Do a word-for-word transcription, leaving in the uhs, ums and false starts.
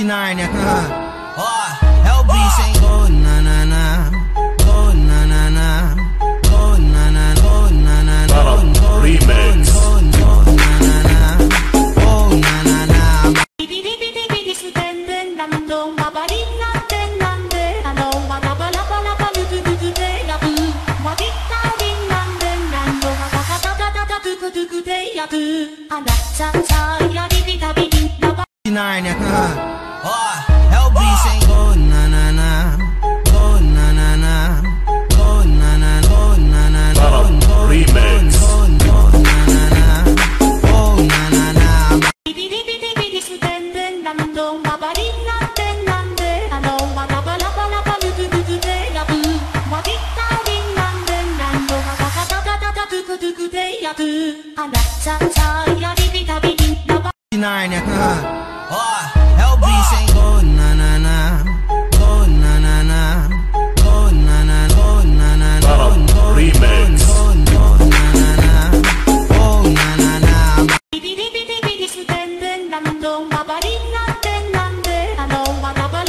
nine, oh, L B saying go na na na, go na na na, go na na, go na na, go na na, remix. go na na na, go na na na. Nine, oh, L B saying go na na na, go na na na, go na na, go na na, go na remix. go na na na, go na na na. Nine,